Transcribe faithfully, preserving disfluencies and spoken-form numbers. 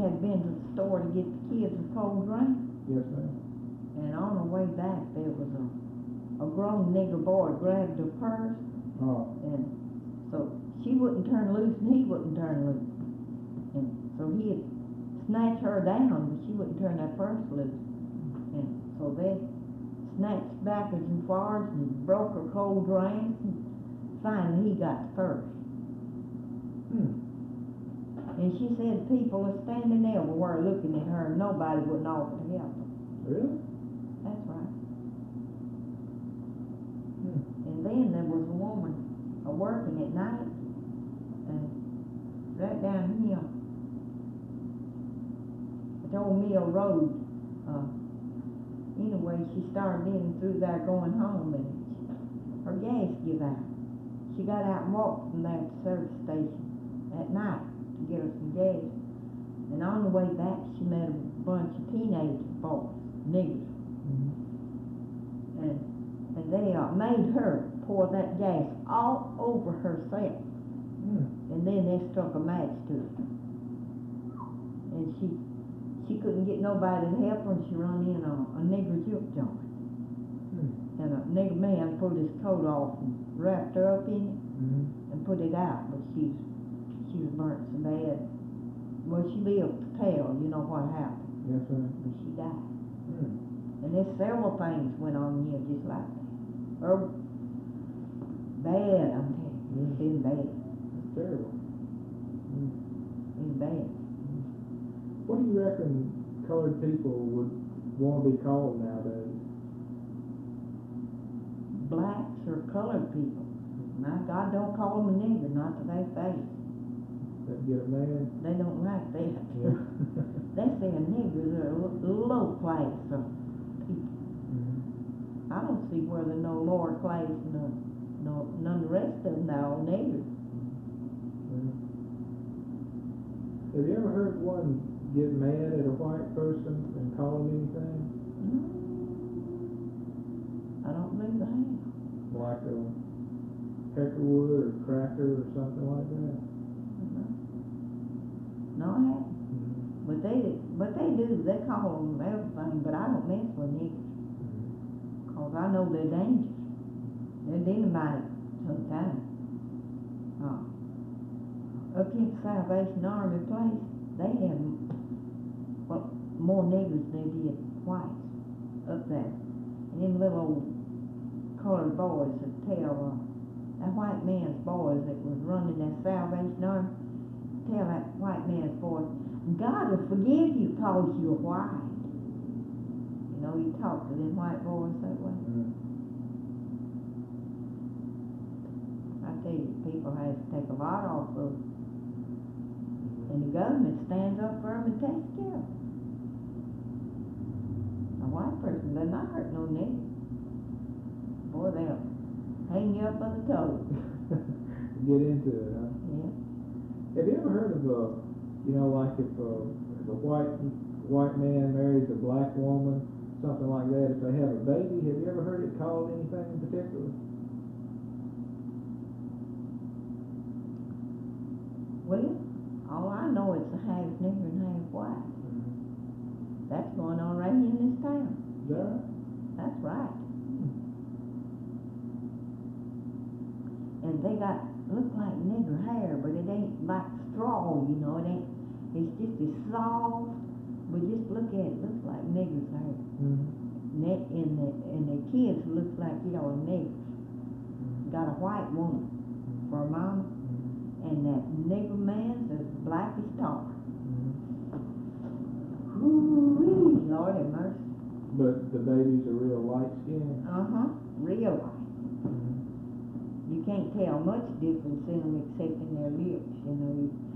had been to the store to get the kids a cold drink. Yes, ma'am. And on the way back, there was a, a grown nigger boy grabbed her purse. Oh. And so she wouldn't turn loose and he wouldn't turn loose. And so he had snatched her down, but she wouldn't turn that purse loose. And so they snatched backwards and forwards and broke her cold drink. And finally he got the purse. Hmm. And she said people are standing everywhere looking at her and nobody wouldn't offer to help her. Really? That's right. Hmm. And then there was a woman uh, working at night, and right down here, at Old Mill Road, uh, anyway, she started in through there going home, and her gas gave out. She got out and walked from there to the service station at night to get her some gas. And on the way back, she met a bunch of teenage boys, niggers. Mm-hmm. And, and they uh, made her pour that gas all over herself. Hmm. And then they struck a match to it. And she she couldn't get nobody to help her, and she run in a, a nigger juke joint. Hmm. And a nigger man pulled his coat off and wrapped her up in it Mm-hmm. and put it out, but she was, she was burnt so bad. Well, she lived to tell, you know what happened, Yes, ma'am. but she died. Hmm. And there's several things went on here just like that. Or bad, I'm telling you. It's been bad. It's terrible. Hmm. It's bad. What do you reckon colored people would want to be called nowadays? Blacks or colored people. My God, don't call them a nigger, not to their face. That get a man? They don't like that. Yeah. They say a niggers are a low class of people. Mm-hmm. I don't see where there's no lower class and no, no, none of the rest of them are all niggers. Yeah. Have you ever heard one get mad at a white person and call him anything? Mm. I don't believe I have. Like a peckerwood or cracker or something like that? Mhm. No, I haven't. Mm-hmm. But they, but they do. They call them everything. But I don't mess with niggers, Mm-hmm. cause I know they're dangerous. They're dynamite sometimes. Uh, up here at Salvation Army place, they have well more niggers than they did whites up there. And them little old colored boys that tell uh, that white man's boys that was running that Salvation Army, tell that white man's boys, God will forgive you cause you're white. You know, you talk to them white boys that way. Mm-hmm. I tell you, people have to take a lot off of them. And the government stands up for them and takes care of them. A white person does not hurt no nigger. Boy, they'll hang you up by the toe. Get into it, huh? Yeah. Have you ever heard of a, you know, like if a, if a white white man marries a black woman, something like that, if they have a baby, have you ever heard it called anything in particular? Well, all I know is a half nigger and half white. Mm-hmm. That's going on right here in this town. Is that right? That's right. Hmm. And they got, look like nigger hair, but it ain't like straw, you know, it ain't, it's just as soft, but just look at it, looks like nigger's hair. Mm-hmm. And, they, and, the, and the kids look like, you know, niggers. Mm-hmm. Got a white woman for a mama, Mm-hmm. and that nigger man's as black as tar. Mm-hmm. Ooh-wee, Lord have mercy. But the babies are real light skinned. Uh-huh, real light. Mm-hmm. You can't tell much difference in them except in their lips, you know.